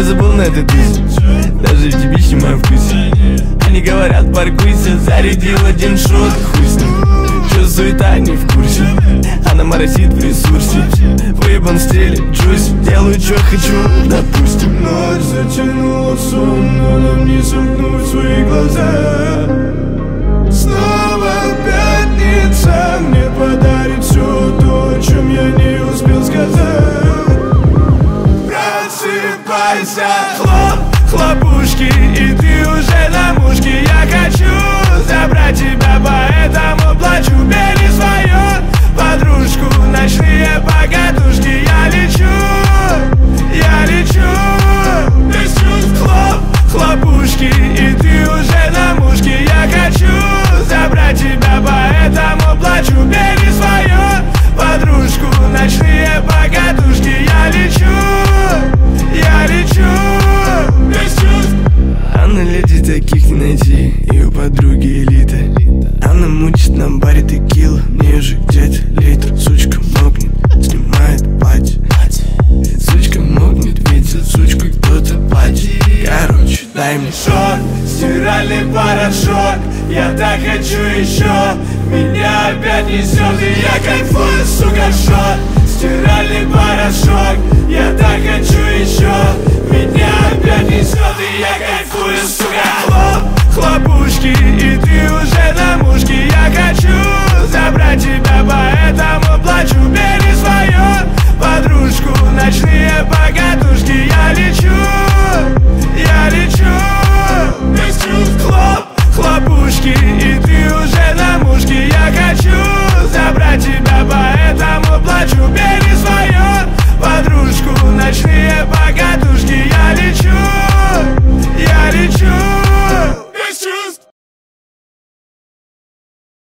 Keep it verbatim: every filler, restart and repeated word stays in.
забыл на этот бис. Даже в типичном моем вкусе. Они говорят, паркуйся, зарядил один шот, хуй с ним. Чё суета, не в курсе. Она моросит в ресурсе. Выебан в стиле джусь. Делаю, чё хочу, допустим. Ночь затянула сон, но нам не сомкнуть свои глаза. Снова пятница мне подарит все то, о чем я не успел сказать. Просыпайся, хлоп, хлопушки, и ты уже на мушке. Я хочу забрать тебя, поэтому плачу. Бери свою подружку, ночные покатушки. Я лечу, я лечу без чувств, хлоп, хлопушки, и ты уже на мушке. Я хочу забрать тебя, поэтому плачу. Бери свою подружку, ночные покатушки. Я лечу, я лечу без чувств. Она леди, таких не найти, ее подруги элита. Она мучит на баре текила, мне уже где-то литр. Сучка мокнет, снимает платье. Сучка мокнет, видит сучку, кто-то плачет. Короче, дай мне шок, стиральный порошок. Я так хочу еще. Меня опять несет, и я кайфую, сука, шот. Стиральный порошок. Я так хочу еще. Меня опять несет, и я кайфую, сука. Хлоп, хлопушки, и ты уже на мушке.